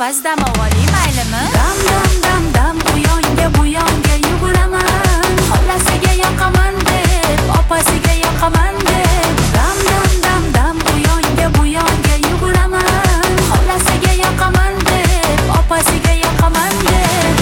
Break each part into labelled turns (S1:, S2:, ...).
S1: past dam olay maylimi?
S2: Dam dam dam dam bu yonga yuguraman. Xolasiga yoqaman deb, opasiga yoqaman deb. Dam dam dam dam bu yonga yuguraman. Xolasiga yoqaman deb, opasiga yoqaman deb.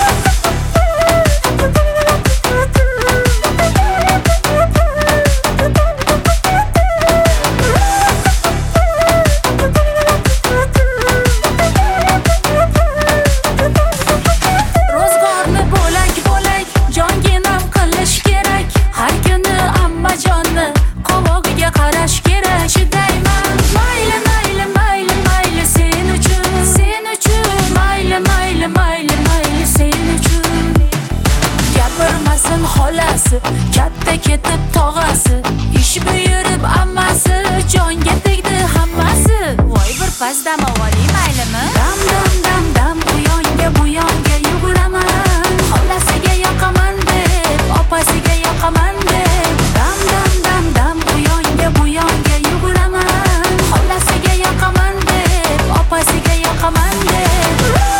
S2: Katta ketib tog'asi, ish buyurib ammasi, jonga tegdi hammasi. Voy bir pas dam olay maylimi? Dam dam dam dam bu yonga yuguraman. Xolasiga yoqaman deb, opasiga yoqaman deb. Dam dam dam dam bu yonga yuguraman. Xolasiga yoqaman deb, opasiga yoqaman deb.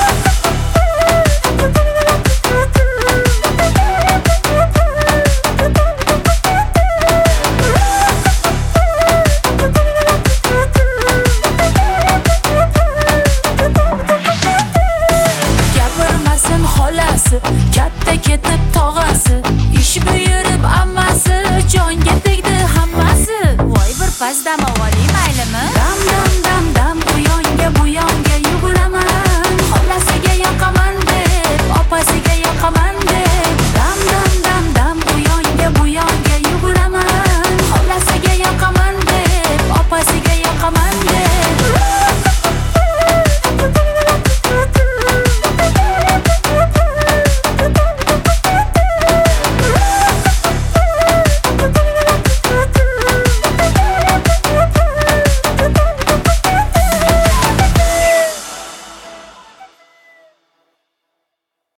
S2: Katta ketib tog'asi, ish buyurib ammasi, jonga tegdi hammasi. Voy bir pas dam